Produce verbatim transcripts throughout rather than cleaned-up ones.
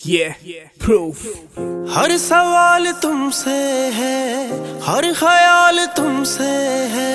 Yeah, proof. हर सवाल तुमसे है, हर ख्याल तुमसे है।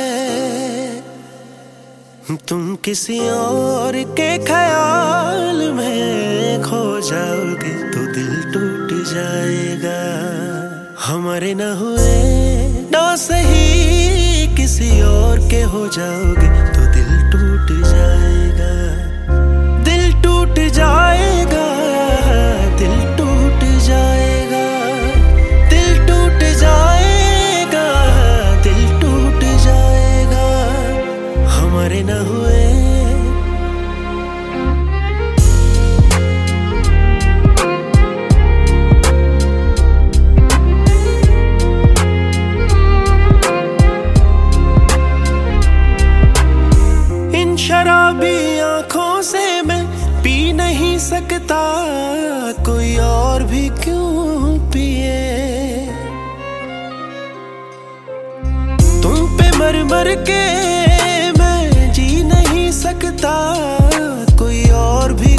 तुम किसी और के ख्याल में खो जाओगे तो दिल टूट जाएगा। हमारे न हुए ना सही, किसी और के हो जाओगे तो दिल टूट जाएगा। दिल टूट जाएगा, दिल टूट जाएगा, दिल टूट जाएगा, दिल टूट जाएगा। हमारे न हुए इन शराबी आंखों से मैं पी नहीं सकता, कोई और भी क्यों पिए। तुम पे मर मर के मैं जी नहीं सकता, कोई और भी